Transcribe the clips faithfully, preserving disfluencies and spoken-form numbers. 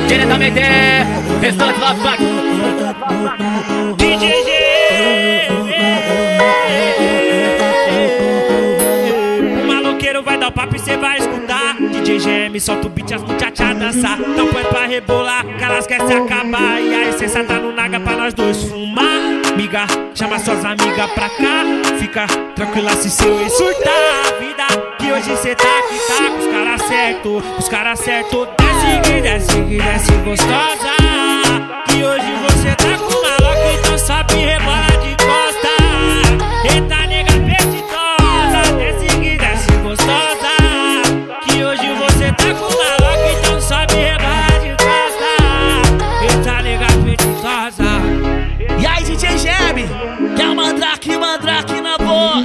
diretamente restante Love Pack D J G. O maloqueiro vai dar o papo e cê vai escutar. D J G M solta o beat, as muchachas dançar. Não põe pra rebolar, que elas querem se acabar. E a essência tá no naga pra nós dois fumar. Miga, chama suas amigas pra cá. Fica tranquila se seu ex surtar. A vida que hoje cê tá aqui, tá com os caras certos. Os caras certos, desce que desce que desce gostosa. Que hoje você tá com maloca, então sobe e rebola de costa. Eita nega apetitosa, desce que desce gostosa. Que hoje você tá com maloca, então sobe e rebola de costa. Eita nega apetitosa. E aí D J G M, que é o Mandrake, Mandrake na voz.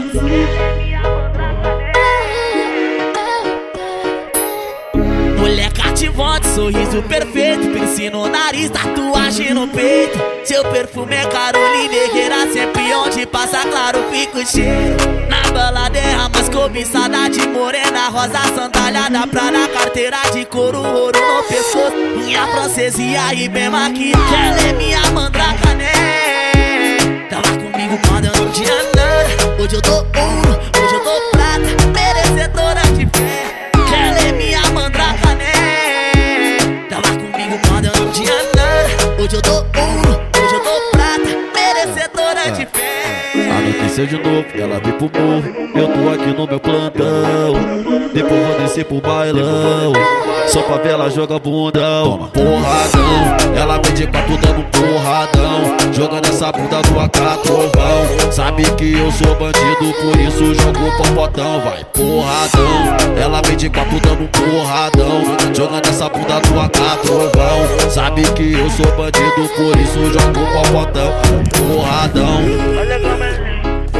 Mulher cativante, sorriso perfeito, piercing no nariz, tatuagem no peito. Seu perfume é Carolina Herrera, sempre onde passa claro fica o cheiro. Na balada é a mais cobiçada de morena, rosa sandália pra na carteira de couro, ouro no pescoço. Minha francesa e aí bem maquiada, ela é minha mandraca, né? Tava comigo quando eu não tinha nada. Hoje eu dou ouro, hoje eu dou prata, merecedora de fé. Ela é minha mandraca, né? Tava comigo quando eu não tinha nada. Hoje eu dou ouro, hoje eu dou prata, merecedora de fé. Anoiteceu de novo, ela veio pro morro. Eu tô aqui no meu plantão. Depois vou descer pro bailão. Só pra ver ela joga bundão. Porradão, ela vem de quatro dando porradão. Jogando essa bunda do A K trovão. Sabe que eu sou bandido, por isso jogo popotão. Vai, porradão, ela vem de quatro dando porradão. Jogando essa bunda do A K trovão. Sabe que eu sou bandido, por isso jogo popotão. Porradão. Olha como é lindo.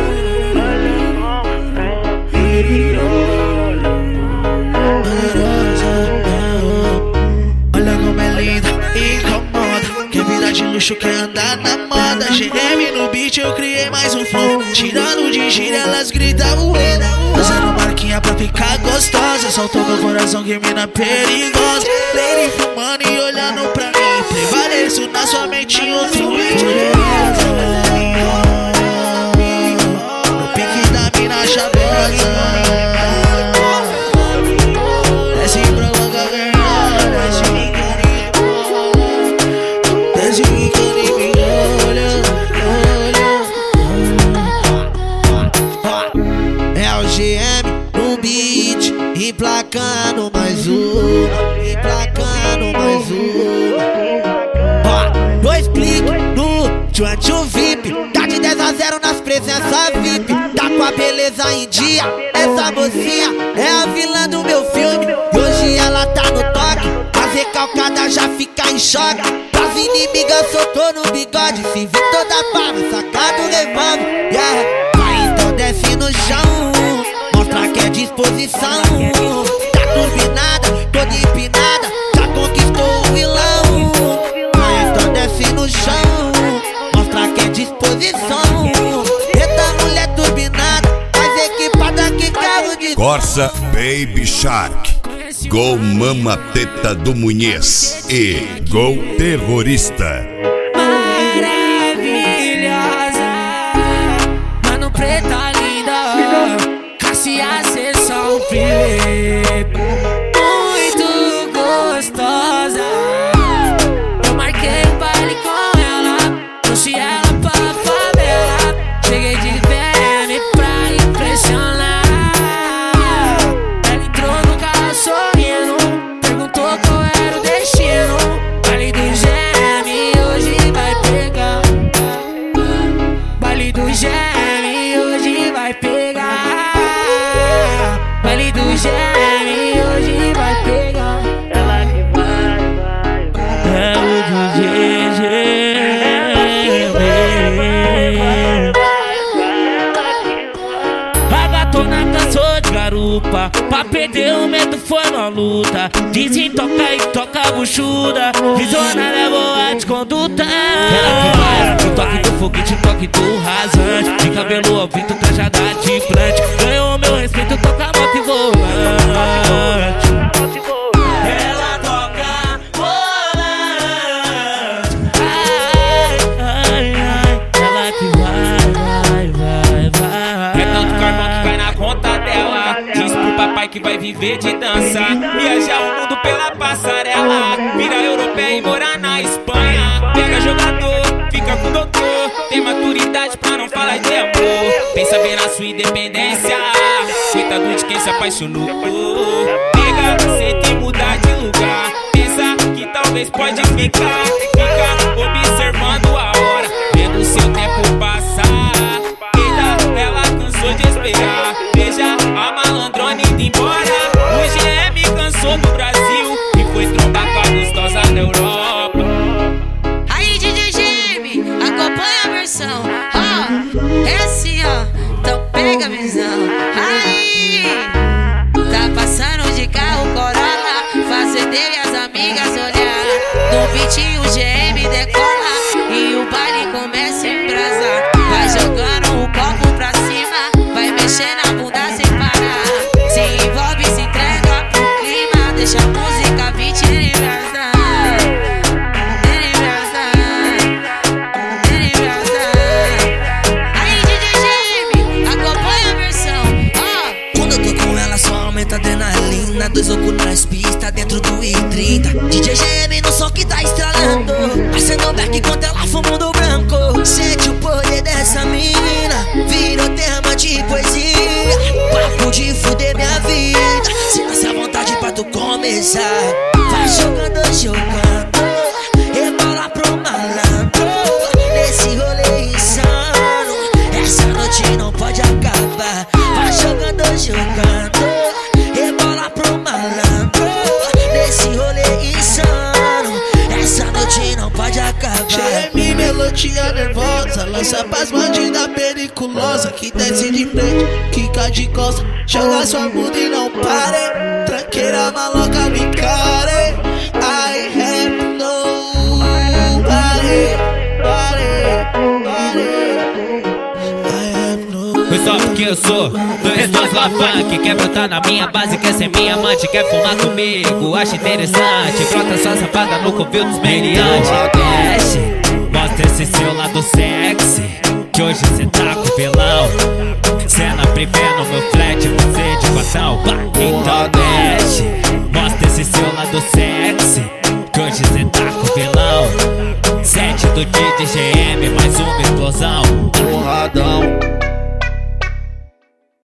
Olha como é linda e incomoda. Que vida de luxo quer andar na moda. G M no beat eu criei mais um flow. Tirando de gira elas gritam ueda. Usando marquinha pra ficar gostosa. Soltou meu coração que mina perigosa. Lady fumando e olhando pra mim. Prevaleço na sua mente outro ente. No pique da mina chavosa. Desce pra logo ganhar. Desce Desce que ele me olha, olha. É o G M no beat, emplacando mais uma, emplacando mais uma. Ó, dois cliques no Tchantchu V I P. Tá de dez a zero nas presenças V I P. Tá com a beleza em dia. Essa mocinha é a vilã do meu filme. E hoje ela tá no toque. A recalcada já fica em choque. As inimigas soltou no bigode. Se vi toda barra, sacado o revólver. Yeah. Vai então desce no chão. Mostra que é disposição. Tá turbinada, toda empinada. Já conquistou o vilão. Vai então desce no chão. Mostra que é disposição. Eita mulher turbinada, mais equipada que carro de Corsa Baby Shark, Gol Mama Teta do Munhez e Gol Terrorista. Maravilhosa, mano preta linda, Cassia sessão Felipe, muito gostosa. Eu marquei um baile com ela, trouxe ela pra favela. Cheguei de V M pra impressionar. Ela entrou no carro sorrindo, perguntou qual era o destino. Baile do G M hoje vai pegar. Baile do G M hoje vai pegar. Baile do G M hoje vai pegar. Ela que vai, vai, vai. É o D J G. A gatona cansou de garupa, pra perder o medo foi uma luta. Dizem toca e toca buchuda, visionária é boa de conduta. Ela que vai, o toque do foguete, o toque do rasante. De cabelo ao vento, trajada de plante. Ganhou meu respeito, toca moto e volante. Ela toca volante. que vai viver de dança. Viajar o mundo pela passarela, vira europeia e morar na Espanha. Pega jogador, fica com doutor, tem maturidade pra não falar de amor. Pensa bem na sua independência, coitado de quem se apaixonou. Pega, senta e mudar de lugar, pensa que talvez pode ficar. Fica observando a hora, vendo o seu tempo passar. Eita, ela cansou de esperar, veja a malandrona indo embora. O G M cansou do Brasil e foi trombar com a gostosa da Europa. Aí D J G M, acompanha a versão. Ó, é assim ó, então pega a visão. Aí, tá passando de carro Corolla, fazendeiro e as amigas olhar. No beat o G M decola e o baile começa a embrasar. Vai jogando o copo pra cima, vai mexendo a bunda sem parar. Se envolve, se entrega pro clima, deixa a música beat embrasar. Aí D J G M, acompanha a versão. Ó, quando eu tô com ela só aumenta a adrenalina. Dois ocos nas pistas dentro do I trinta. D J G M no som que tá estralando, acendeu back enquanto ela fuma do branco. Sente o poder dessa mina, virou tema de poesia. Papo de fuder minha vida, sinta-se à vontade pra tu começar. Vai jogando, jogando, rebola pro malandro. Nesse rolê insano, essa noite não pode acabar. Vai jogando, jogando, rebola pro malandro. Nesse rolê insano, essa noite não pode acabar. G M, melodia nervosa, lança pras bandidas periculosa, que desce de frente, quica de costa, joga sua bunda e não pare. Tranqueira maloca, me care. I have nobody, body, body. I have nobody. Foi só porque eu sou dois dois lá funk. Quer brotar na minha base, quer ser minha amante, quer fumar comigo, acha interessante. Brota sua safada no covil dos meliantes. Desce, mostra esse seu lado sexy, que hoje cê tá com vilão. Cena privê no meu flat, você de